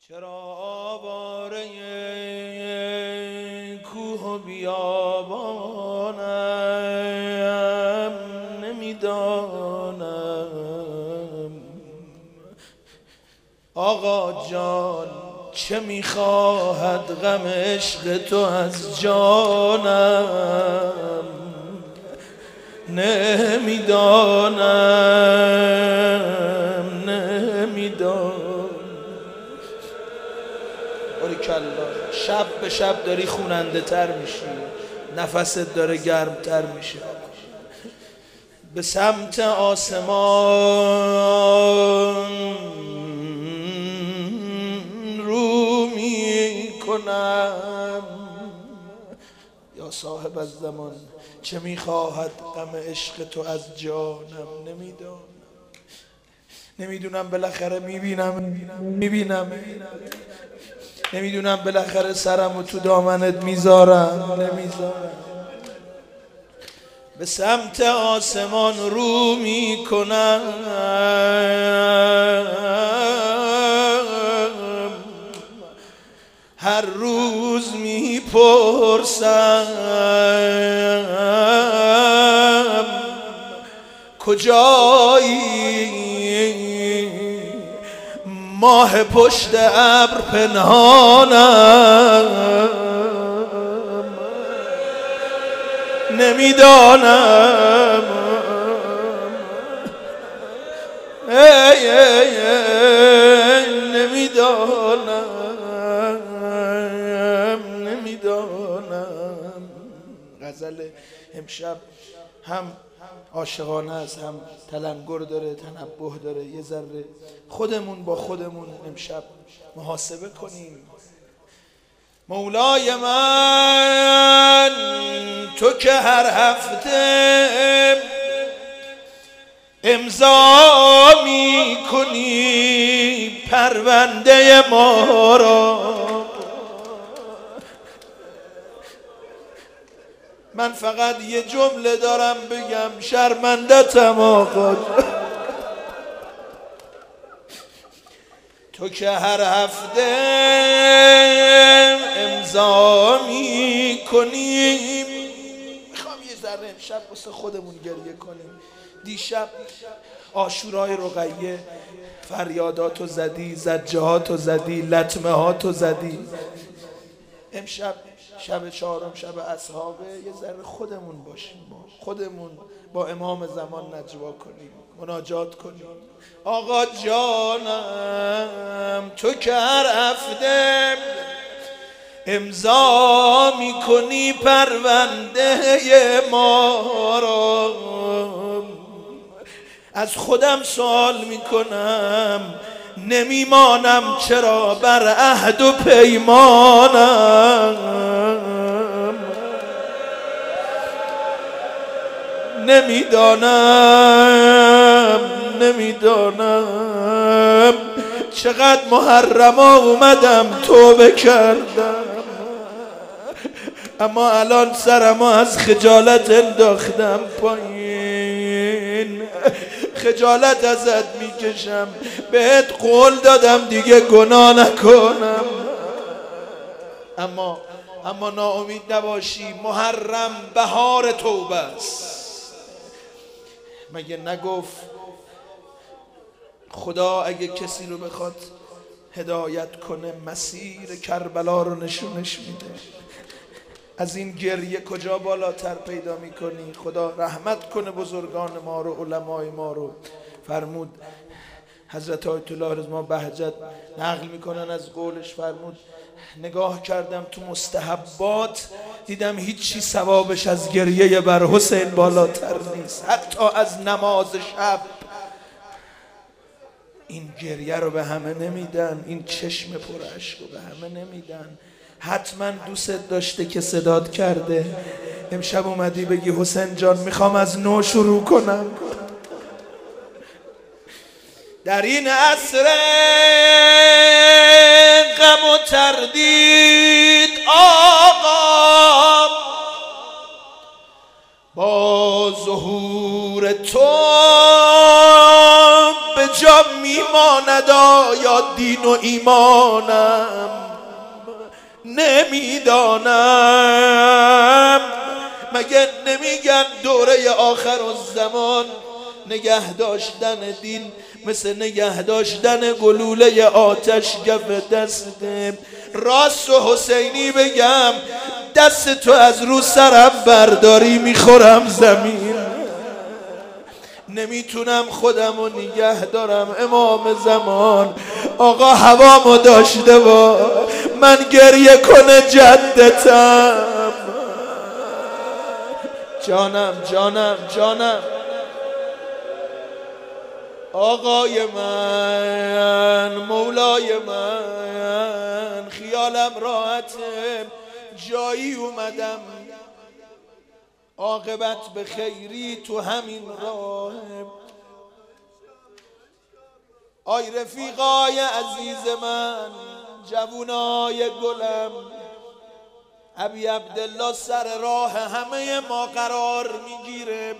چرا آواره کوه و بیابانم نمیدانم آقا جان چه میخواهد غم عشق تو از جانم نمیدانم باریکلا شب به شب داری خوننده تر میشی، نفست داره گرمتر میشه. به سمت آسمان رو میکنم یا صاحب الزمان چه میخواهد غم عشق تو از جانم نمیدونم بالاخره میبینم نمیدونم بالاخره سرمو تو دامنت میذارم به سمت آسمان رو میکنم هر روز میپرسم کجایی ماه پشت ابر پنهانم نمیدانم نمیدانم. غزل امشب هم عاشقانه است، هم تلنگر داره، تنبه داره. یه ذره خودمون با خودمون امشب محاسبه کنیم. مولای من تو که هر هفته امضا میکنی پرونده ما را، من فقط یه جمله دارم بگم شرمنده‌تم آقا. تو که هر هفته امضا میکنی. میخوام یه ذره امشب واسه خودمون گریه کنیم. دیشب عاشورای رقیه فریاداتو زدی، زجهاتو زدی، لطمه هاتو زدی. امشب شب چهارم، شب اصحابه، یه ذره خودمون باشیم، خودمون با امام زمان نجوا کنیم، مناجات کنیم. آقا جانم تو که هر هفته امضا میکنی پرونده ما را، از خودم سوال میکنم نمیمانم چرا بر عهد و پیمانم. نمیدانم چقدر محرما اومدم توبه کردم، اما الان سرمو از خجالت انداختم پایین. خجالت ازت میکشم، بهت قول دادم دیگه گناه نکنم. اما ناامید نباشی، محرم بهار توبه است. مگه نگفت خدا اگه کسی رو بخواد هدایت کنه مسیر کربلا رو نشونش میده؟ از این گریه کجا بالاتر پیدا میکنی؟ خدا رحمت کنه بزرگان ما رو، علمای ما رو. فرمود حضرت آیت الله رضا بهجت نقل میکنن از قولش، فرمود نگاه کردم تو مستحبات دیدم هیچی ثوابش از گریه بر حسین بالاتر نیست، حتی از نماز شب. این گریه رو به همه نمیدن، این چشم پر اشک رو به همه نمیدن. حتما دوست داشته که صدات کرده. امشب اومدی بگی حسین جان میخوام از نو شروع کنم. در این عصر غم و تردید آقا با ظهور تو به جا میماند آیا دین و ایمانم نمیدانم. مگه نمیگن دوره آخر الزمان نگه داشتن دین مثل نگه داشتن گلوله آتش کف دسته؟ راست و حسینی بگم دست تو از رو سرم برداری میخورم زمین، نمیتونم خودمو نگه دارم. امام زمان آقا هوامو داشته با من گریه کنه جدتم. جانم جانم جانم آقای من مولای من، خیالم راحته جایی اومدم عاقبت به خیری تو همین راه. آی رفیقای عزیز من جوونای گلم، ابی عبدالله سر راه همه ما قرار میگیره.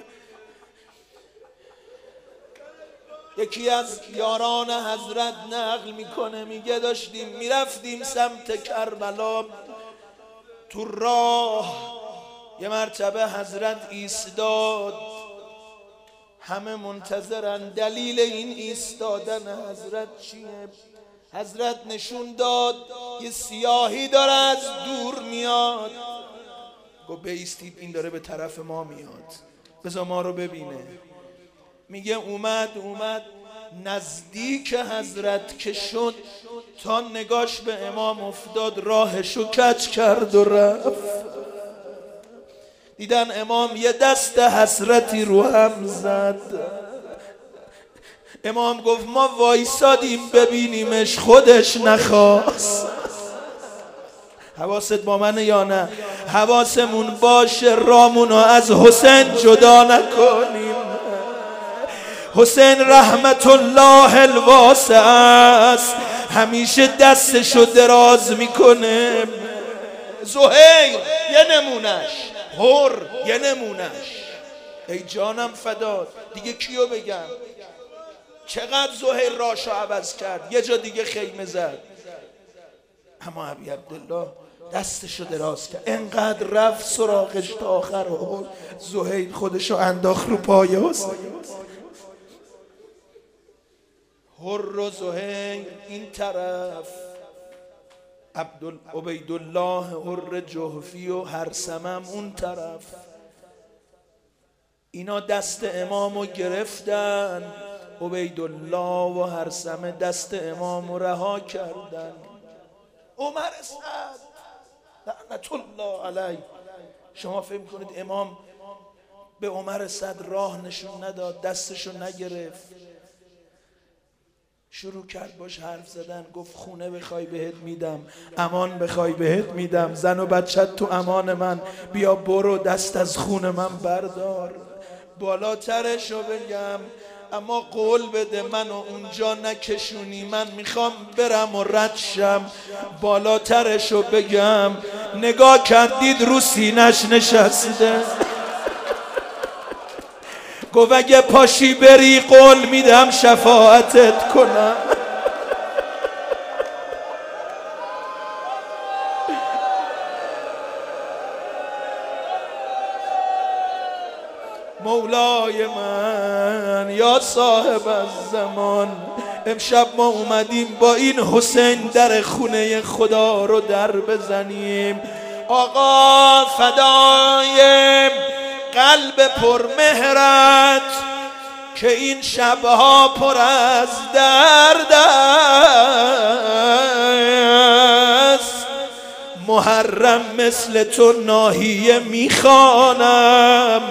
یکی از یاران حضرت نقل میکنه میگه داشتیم میرفتیم سمت کربلا، تو راه یه مرتبه حضرت ایستاد، همه منتظرن دلیل این ایستادن حضرت چیه. حضرت نشون داد یه سیاهی داره از دور میاد، گفت بایستید این داره به طرف ما میاد بذار ما رو ببینه. میگه اومد نزدیک حضرت که شد تا نگاش به امام افتاد راهشو کج کرد و رفت. دیدن امام یه دست حسرتی رو هم زد. امام گفت ما وایسادیم ببینیمش خودش نخواست. حواست با منه یا نه؟ حواسمون باشه رامونو از حسین جدا نکنیم. حسین رحمت الله الواسع است، همیشه دستشو دراز میکنه. زهیر یه نمونش، هر یه نمونش. ای جانم فداد دیگه کیو بگم؟ چقدر زهیر راشو عوض کرد، یه جا دیگه خیمه زد. اما ابی عبدالله دستشو دراز کرد، انقدر رفت سراغش تا آخر. زهیر خودشو انداخت رو پای حسین. هر و زهیر این طرف، عبیدالله هر جحفی و هرثمم اون طرف. اینا دست امامو گرفتن، عبیدالله و هرثمه دست امامو رها کردن. عمر سعد لعنت الله علیه، شما فکر کنید امام به عمر سعد راه نشون نداد، دستشو نگرفت؟ شروع کرد باش حرف زدن، گفت خونه بخوای بهت میدم، امان بخوای بهت میدم، زن و بچت تو امان من، بیا برو دست از خون من بردار. بالاترشو بگم اما قول بده منو اونجا نکشونی، من میخوام برم و رد شم. بالاترشو بگم نگاه کردید رو سینش نشسته. گفت اگه پاشی بری قول میدم شفاعتت کنم. مولای من یا صاحب الزمان، امشب ما اومدیم با این حسین در خونه خدا رو در بزنیم. آقا فدای قلب پرمهرت که این شبها پر از درد است، محرم مثل تو ناحیه میخوانم،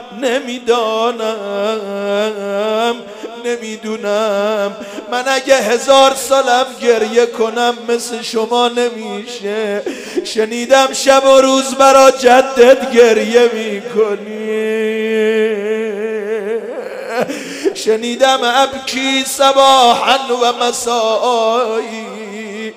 نمیدونم من اگه 1000 سالم گریه کنم مثل شما نمیشه. شنیدم شب و روز برا جدت گریه میکنی، شنیدم ابکی صباحا و مسایی.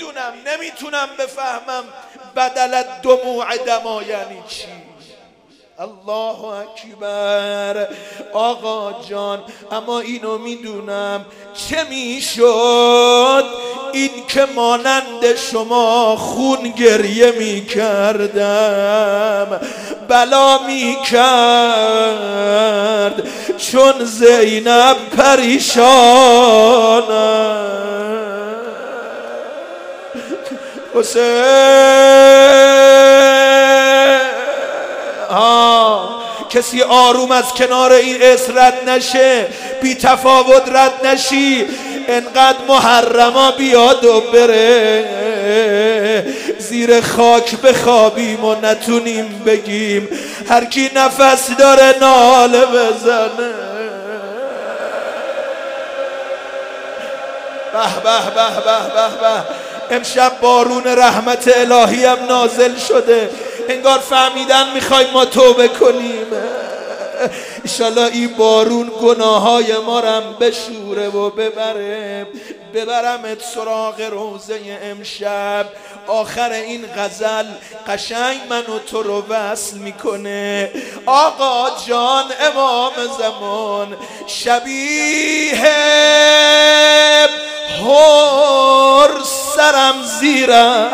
نمیتونم بفهمم بدل دموع دما یعنی چی. الله اکبر. آقا جان اما اینو میدونم چه میشد این که مانند شما خون گریه میکردم، بلا میکرد چون زینب پریشانم. کسی آروم از کنار این اسم رد نشه، بی تفاوت رد نشی، انقدر محرما بیاد و بره زیر خاک بخوابیم و نتونیم بگیم. هر کی نفس داره ناله بزنه. به به به به به به. امشب بارون رحمت الهی هم نازل شده، انگار فهمیدن میخوایم ما توبه کنیم. انشالله این بارون گناههای ما رم بشوره و ببرمت سراغ روزه امشب. آخر این غزل قشنگ من و تو رو وصل میکنه. آقا جان امام زمان شبیه هر سرم زیرم.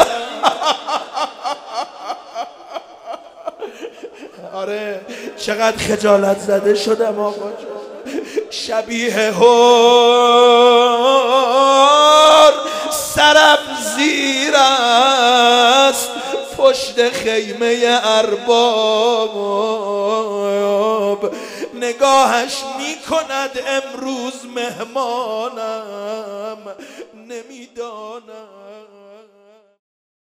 آره چقدر خجالت زده شدم آقا جان. شبیه هر سرم زیر است پشت خیمه ارباب. نگاهش میکند امروز مهمانم، نمیدانم